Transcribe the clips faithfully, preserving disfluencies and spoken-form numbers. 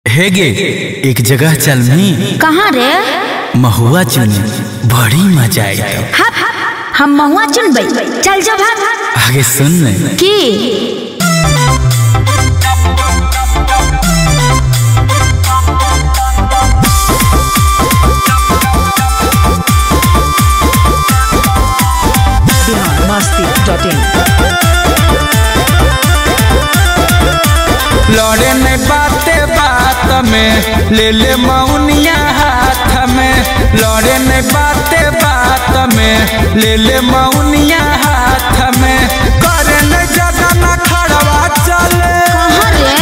हे गे एक जगह चल मी। कहाँ रे? महुआ चुने बड़ी मजा आई। हाँ, हम महुआ चुनबे। चल जा भाग। आगे सुन ने की बिहार मस्ती डॉट इन। लड़े ने बाते बात में ले ले मौनिया हाथ में। लड़े ने बाते बात में ले ले मौनिया हाथ में। करे ने जगह न खड़वा चले। कहाँ रे?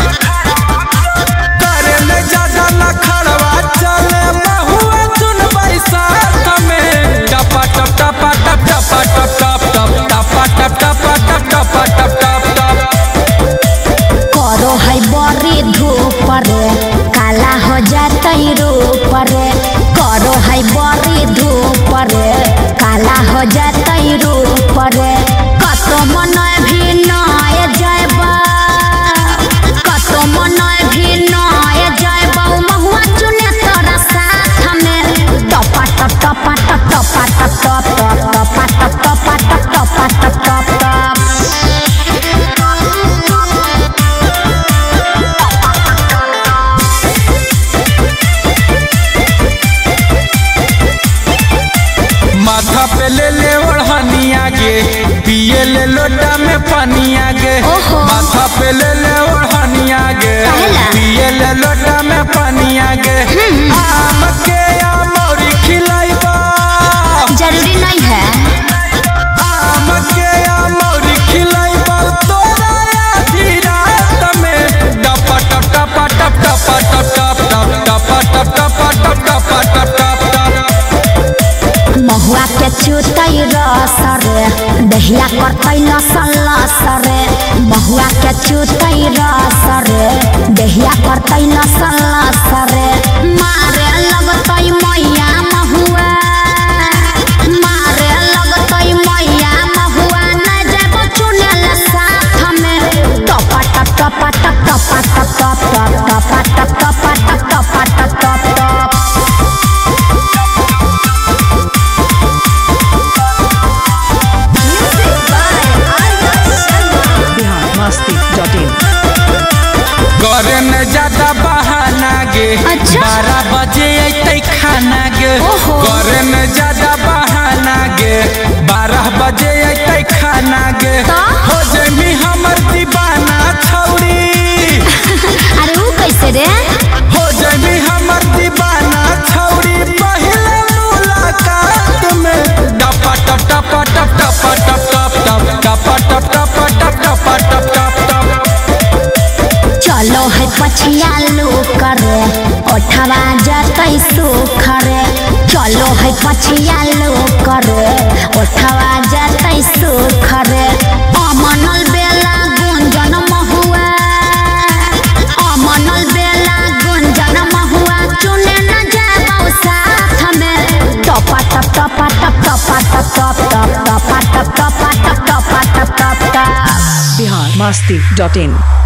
करे ने जगह न खड़वा चले। महुआ चुनबै साथ में। टपा टप टपा टप टपा टप टप टप टपा टप टपा टप टपा टप टप टप। करो है बड़ी धूप रे, काला हो जाते रूप रे। करो है बड़ी धूप रे, काला हो जाते रूप रे। कतो मन भी नय जाबा, कतो मन भी नय जाबा। महुआ चुने तोरा साथ में। टपा टप टपा टप टपा टप टप टपा टप टपा टप टपा टप टप टप। माथा पे ले ले ओढ़निया गे, पिए ले लोटा में पानिया गे। माथा पे ले ले ओढ़निया गे, पिए ले लोटा में पानिया गे। आम के अमौरी खिलाइबा, जरूरी नहीं है। आम के अमौरी खिलाइबा तोरा आधी रात में। टपा टप टपा टप टपा टप टप टप टपा टप टपा टप टपा टप टप टप। महुआ के चुतई रस रे, दहिया करतई नसल रे। महुआ के चुतई रस रे, दहिया करतई नसल रे। मारे लगतई मैया महुआ, मारे लगतई मैया महुआ। न जाबो चुनेल साथ में। टपा टप टपा टप टपा टप टप टप टपा टप टपा टप टपा टप टप टप। Masti dot in. करे न ज्यादा बहाना गे, अच्छा? बारह बजे अतै खाना गे। करे न ज्यादा बहाना गे, बारह बजे अतै खाना गे। हो जमी हमर दीवाना छौरी। अरे वो कैसे रे? हो जमी हमर दीवाना छौरी। पहले मुलाकात में टपा टप टपा टप टपा टप टप टप टपा टप टपा टप टपा टप टप टप। चलो है पछिया लोग करे, ओठवा जाते सुख रे। चलो है पछिया लोग करे, ओठवा जाते सुख रे। अमनल बेला गुंजन महुआ, अमनल बेला गुंजन महुआ। चुने न जाबो साथ में। टपा टप टपा टप टपा टप टप टप टपा टप टपा टप टपा टप टप टप। बिहार मस्ती डॉट इन।